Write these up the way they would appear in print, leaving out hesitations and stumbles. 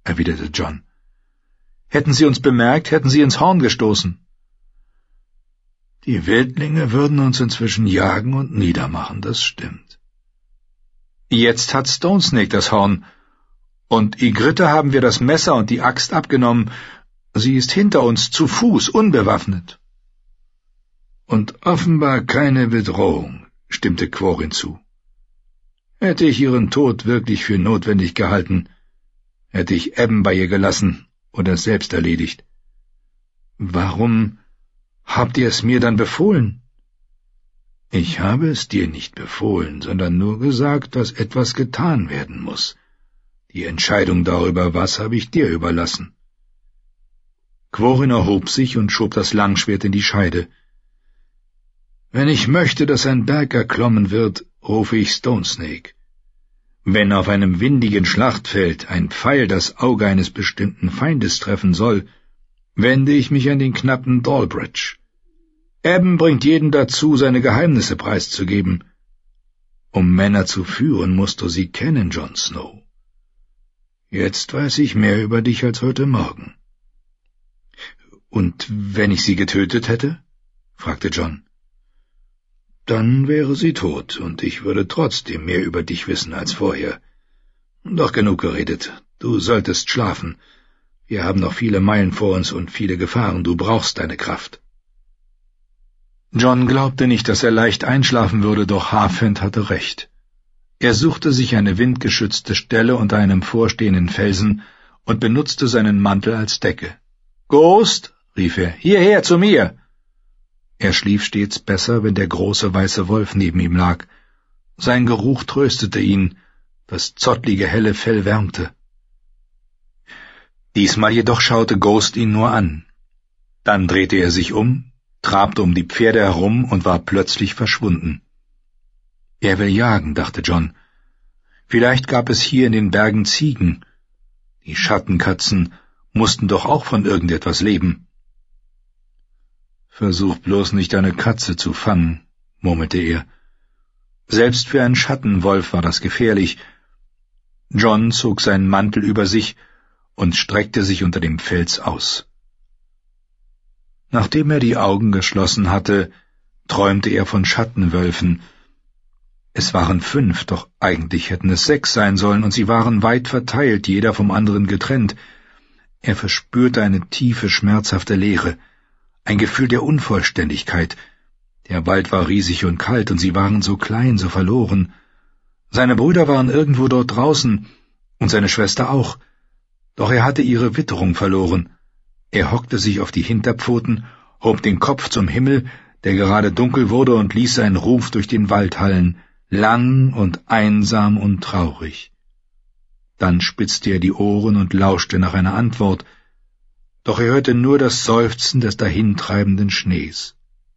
erwiderte John. »Hätten sie uns bemerkt, hätten sie ins Horn gestoßen.« »Die Wildlinge würden uns inzwischen jagen und niedermachen, das stimmt.« »Jetzt hat Stone Snake das Horn, und Ygritte haben wir das Messer und die Axt abgenommen. Sie ist hinter uns, zu Fuß, unbewaffnet.« »Und offenbar keine Bedrohung«, stimmte Quarren zu. »Hätte ich ihren Tod wirklich für notwendig gehalten, hätte ich Ebben bei ihr gelassen oder es selbst erledigt.« »Warum habt ihr es mir dann befohlen?« »Ich habe es dir nicht befohlen, sondern nur gesagt, dass etwas getan werden muss. Die Entscheidung darüber, was, habe ich dir überlassen.« Quarren erhob sich und schob das Langschwert in die Scheide. »Wenn ich möchte, dass ein Berg erklommen wird, rufe ich Stone Snake. Wenn auf einem windigen Schlachtfeld ein Pfeil das Auge eines bestimmten Feindes treffen soll, wende ich mich an den Knappen Dalbridge. Ebben bringt jeden dazu, seine Geheimnisse preiszugeben. Um Männer zu führen, musst du sie kennen, Jon Snow. Jetzt weiß ich mehr über dich als heute Morgen.« »Und wenn ich sie getötet hätte?« fragte John. »Dann wäre sie tot, und ich würde trotzdem mehr über dich wissen als vorher. Doch genug geredet. Du solltest schlafen. Wir haben noch viele Meilen vor uns und viele Gefahren. Du brauchst deine Kraft.« John glaubte nicht, dass er leicht einschlafen würde, doch Halfhand hatte recht. Er suchte sich eine windgeschützte Stelle unter einem vorstehenden Felsen und benutzte seinen Mantel als Decke. »Ghost«, rief er, »hierher zu mir!« Er schlief stets besser, wenn der große weiße Wolf neben ihm lag. Sein Geruch tröstete ihn, das zottlige helle Fell wärmte. Diesmal jedoch schaute Ghost ihn nur an. Dann drehte er sich um, trabte um die Pferde herum und war plötzlich verschwunden. »Er will jagen«, dachte John. »Vielleicht gab es hier in den Bergen Ziegen. Die Schattenkatzen mussten doch auch von irgendetwas leben.« »Versuch bloß nicht, eine Katze zu fangen«, murmelte er. Selbst für einen Schattenwolf war das gefährlich. John zog seinen Mantel über sich und streckte sich unter dem Fels aus. Nachdem er die Augen geschlossen hatte, träumte er von Schattenwölfen. Es waren 5, doch eigentlich hätten es 6 sein sollen, und sie waren weit verteilt, jeder vom anderen getrennt. Er verspürte eine tiefe, schmerzhafte Leere, ein Gefühl der Unvollständigkeit. Der Wald war riesig und kalt, und sie waren so klein, so verloren. Seine Brüder waren irgendwo dort draußen, und seine Schwester auch. Doch er hatte ihre Witterung verloren. Er hockte sich auf die Hinterpfoten, hob den Kopf zum Himmel, der gerade dunkel wurde, und ließ seinen Ruf durch den Wald hallen, lang und einsam und traurig. Dann spitzte er die Ohren und lauschte nach einer Antwort, doch er hörte nur das Seufzen des dahintreibenden Schnees.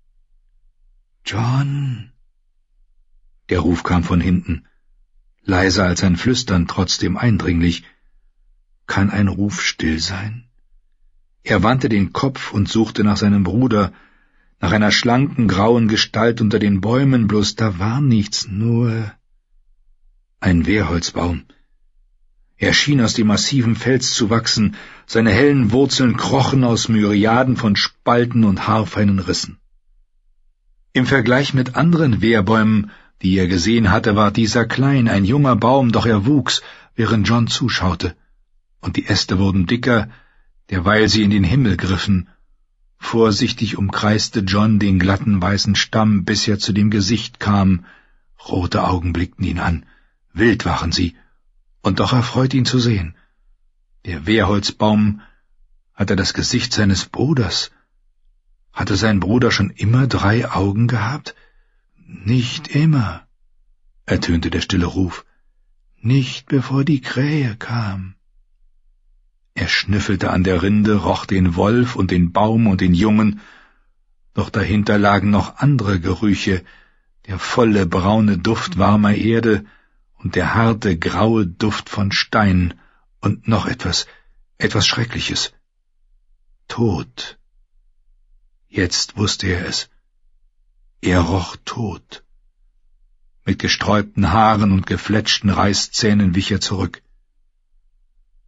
»John!« Der Ruf kam von hinten, leiser als ein Flüstern, trotzdem eindringlich. Kann ein Ruf still sein? Er wandte den Kopf und suchte nach seinem Bruder, nach einer schlanken, grauen Gestalt unter den Bäumen, bloß da war nichts, nur ein Wehrholzbaum. Er schien aus dem massiven Fels zu wachsen, seine hellen Wurzeln krochen aus Myriaden von Spalten und haarfeinen Rissen. Im Vergleich mit anderen Wehrbäumen, die er gesehen hatte, war dieser klein, ein junger Baum, doch er wuchs, während John zuschaute, und die Äste wurden dicker, derweil sie in den Himmel griffen. Vorsichtig umkreiste John den glatten weißen Stamm, bis er zu dem Gesicht kam. Rote Augen blickten ihn an, wild waren sie, und doch erfreut ihn zu sehen. Der Wehrholzbaum hatte das Gesicht seines Bruders. Hatte sein Bruder schon immer 3 Augen gehabt? Nicht immer, ertönte der stille Ruf. Nicht bevor die Krähe kam. Er schnüffelte an der Rinde, roch den Wolf und den Baum und den Jungen, doch dahinter lagen noch andere Gerüche, der volle braune Duft warmer Erde und der harte graue Duft von Stein und noch etwas Schreckliches. Tod. Jetzt wusste er es. Er roch Tod. Mit gesträubten Haaren und gefletschten Reißzähnen wich er zurück.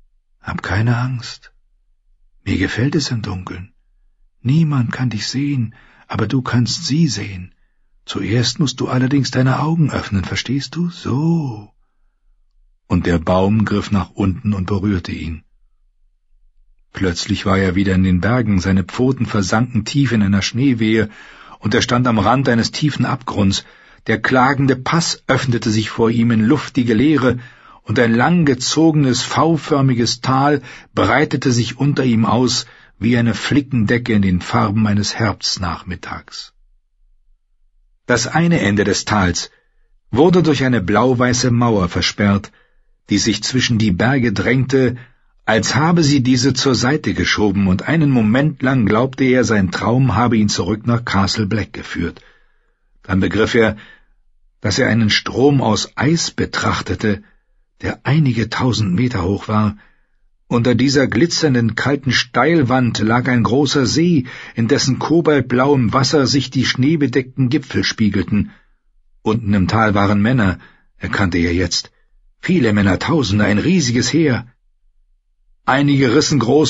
Hab keine Angst. Mir gefällt es im Dunkeln. Niemand kann dich sehen, aber du kannst sie sehen. Zuerst musst du allerdings deine Augen öffnen, verstehst du? So. Und der Baum griff nach unten und berührte ihn. Plötzlich war er wieder in den Bergen, seine Pfoten versanken tief in einer Schneewehe, und er stand am Rand eines tiefen Abgrunds. Der klagende Pass öffnete sich vor ihm in luftige Leere, und ein langgezogenes, V-förmiges Tal breitete sich unter ihm aus, wie eine Flickendecke in den Farben eines Herbstnachmittags. Das eine Ende des Tals wurde durch eine blau-weiße Mauer versperrt, die sich zwischen die Berge drängte, als habe sie diese zur Seite geschoben, und einen Moment lang glaubte er, sein Traum habe ihn zurück nach Castle Black geführt. Dann begriff er, dass er einen Strom aus Eis betrachtete, der einige 1000 Meter hoch war. Unter dieser glitzernden, kalten Steilwand lag ein großer See, in dessen kobaltblauem Wasser sich die schneebedeckten Gipfel spiegelten. Unten im Tal waren Männer, erkannte er jetzt. Viele Männer, Tausende, ein riesiges Heer. Einige rissen große